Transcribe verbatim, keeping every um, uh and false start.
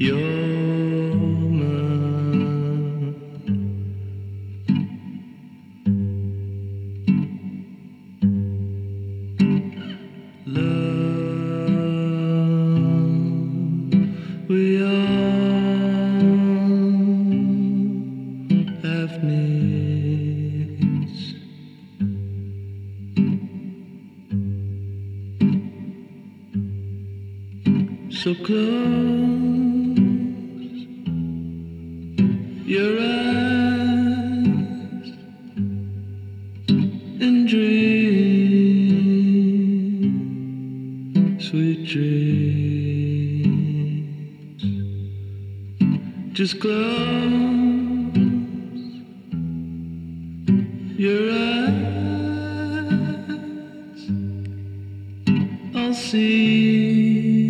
You're mine. Love, we all have needs. So close your eyes and dream sweet dreams. Just close your eyes, I'll see